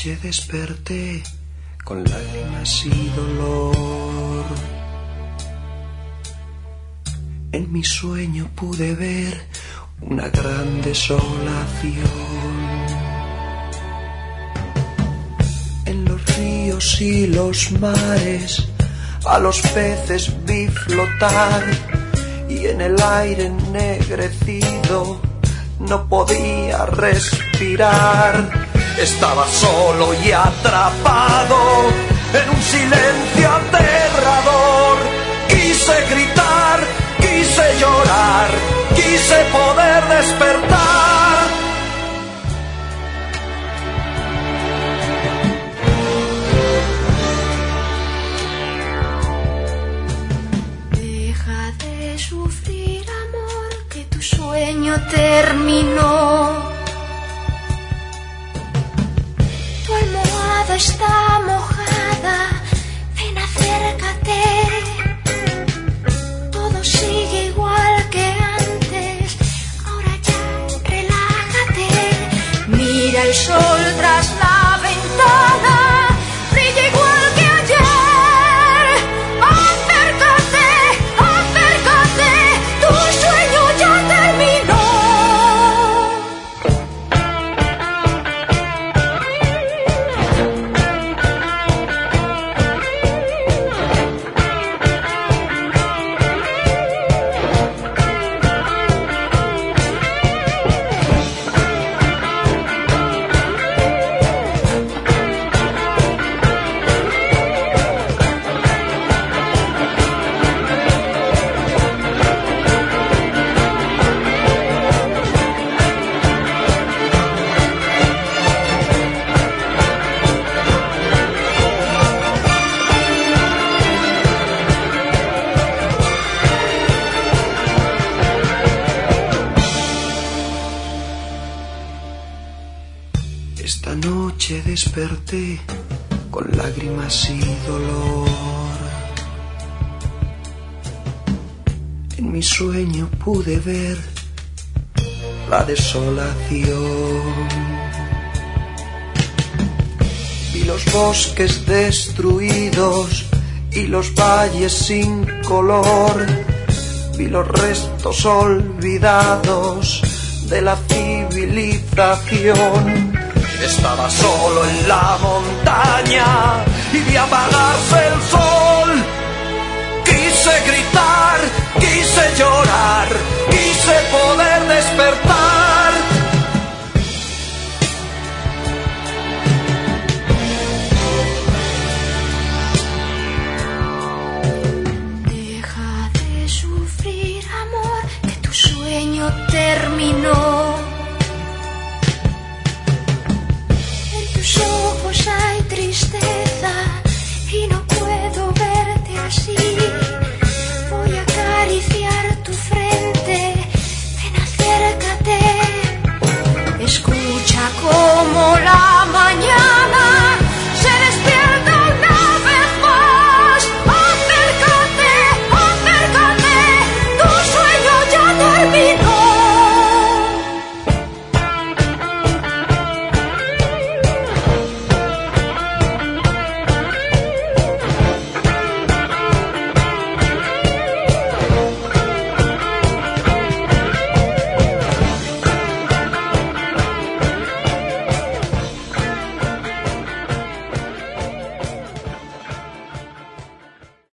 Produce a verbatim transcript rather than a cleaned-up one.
noche desperté con lágrimas y dolor. En mi sueño pude ver una gran desolación. En los ríos y los mares a los peces vi flotar, y en el aire ennegrecido no podía respirar. Estaba solo y atrapado en un silencio aterrador. Quise gritar, quise llorar, quise poder despertar. Deja de sufrir, amor, que tu sueño terminó. Tu almohada está mojada, ven, acércate. Todo sigue igual que antes, ahora ya relájate. Mira el sol tras la ventana, brilla igual que ayer. Acércate, acércate, tu sueño ya terminó. Esta noche desperté con lágrimas y dolor. En mi sueño pude ver la desolación. Vi los bosques destruidos y los valles sin color. Vi los restos olvidados de la civilización. Estaba solo en la montaña y vi apagarse el sol. Quise gritar, quise llorar, quise poder despertar. Deja de sufrir, amor, que tu sueño terminó. Ojos hay tristeza y no puedo verte así. Voy a acariciar tu frente, ven, acércate. Escucha